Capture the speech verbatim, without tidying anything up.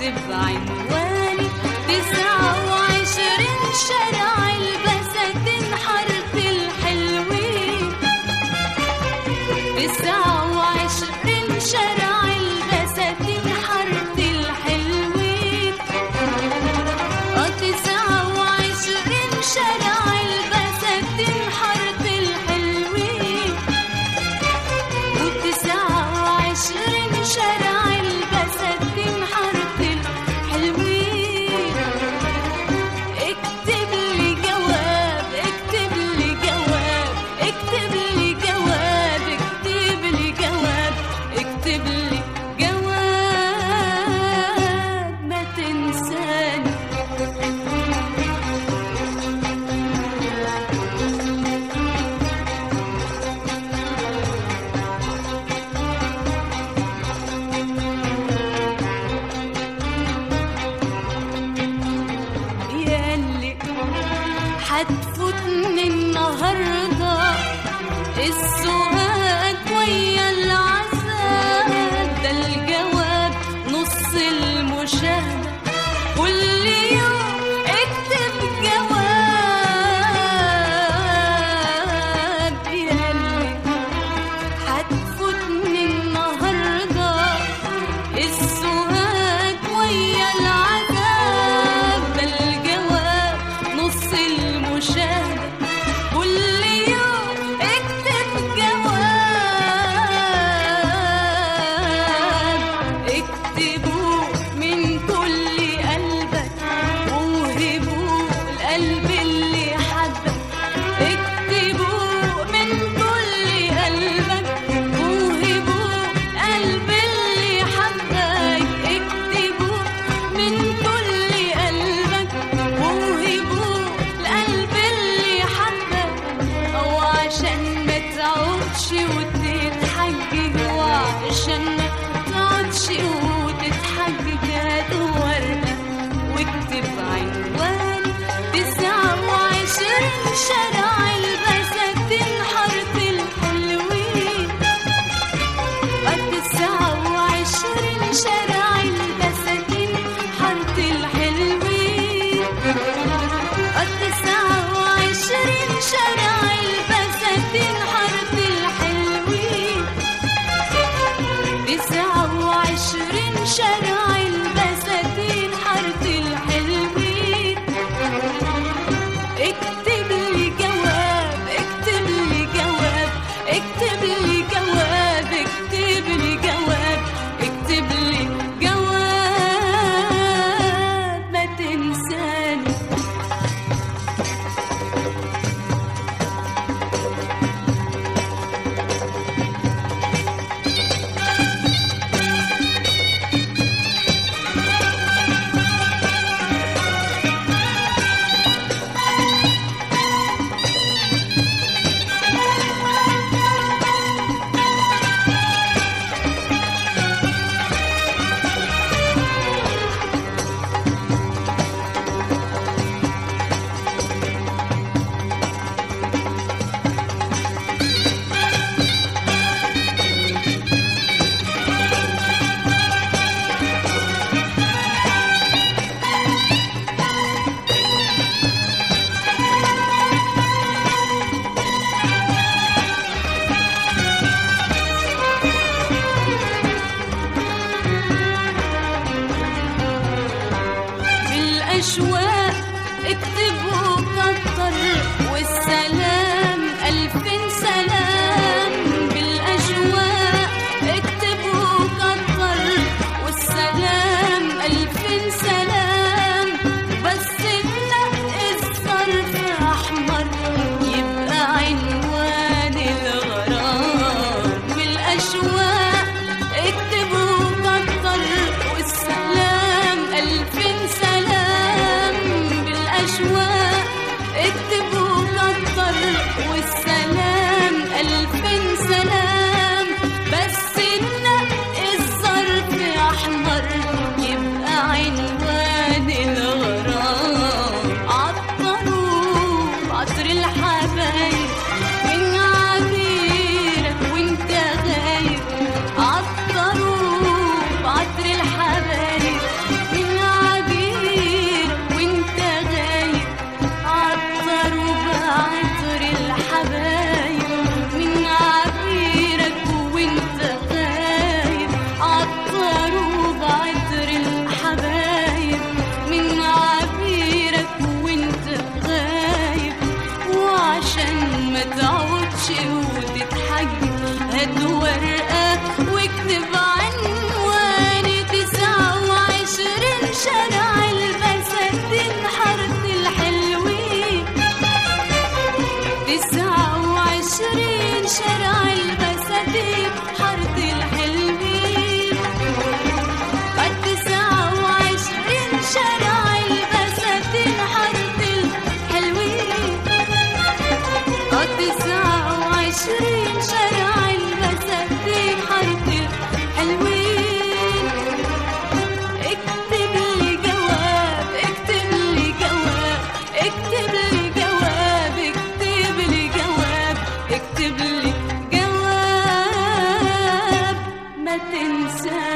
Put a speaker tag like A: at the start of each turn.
A: واكتب عنواني تسعة وعشرين شارع البساتين حارة الحلوين، تسعة وعشرين شارع البساتين حارة الحلوين، اه تسعة وعشرين شارع البساتين حارة الحلوين، وتسعة وعشرين شارع البساتين حارة الحلوين. اكتب لي جواب اكتب لي جواب اكتب لي جواب اكتب لي جواب اكتب لي جواب ما تنساني. ياللي حتفوتني النهارده السؤال ويا العذاب، ده الجواب نص المشاهدة، كل يوم اكتب جواب. ياللي حتفوتني النهارده السؤال ويا العذاب، ده الجواب نص المشاهدة، كل يوم اكتب جواب. اكتبوا من كل قلبك ووهبوا القلب اللي حبك، اكتبوا من كل قلبك ووهبوا القلب اللي حبك، اكتبوا من كل قلبك ووهبوا القلب اللي حبك، او عشان ما تقعدش وتتحجج، وعشان ما تقعدش وتتحجج هات ورقة واكتب عنواني تسعة وعشرين شارع البساتين حارة الحلوين، تسعة وعشرين شارع البساتين حارة الحلوين، تسعة وعشرين شارع البساتين حارة الحلوين، تسعة وعشرين شارع البساتين حارة الحلوين. اكتب لي جواب اكتب لي جواب اكتب لي جواب اكتب لي جواب اكتب لي جواب ما تنساني. بالأشواق اكتب وكتر والسلام ألفين سلام، بالأشواق اكتب وكتر والسلام ألفين سلام، بس ننقي الصرف أحمر يبقى عنوان الغرام. بالأشواق اكتب وكتر والسلام ألفين سلام، بالأشواق اكتب وكتر والسلام حارة الحلوين، تسعة وعشرين شارع البساتين حارة الحلوين، التسعة وعشرين شارع البساتين حارة الحلوين، التسعة وعشرين شارع البساتين حارة الحلوين. اكتب لي جواب اكتب لي جواب اكتب لي جواب اكتب لي جواب اكتب لي جواب ما تنساش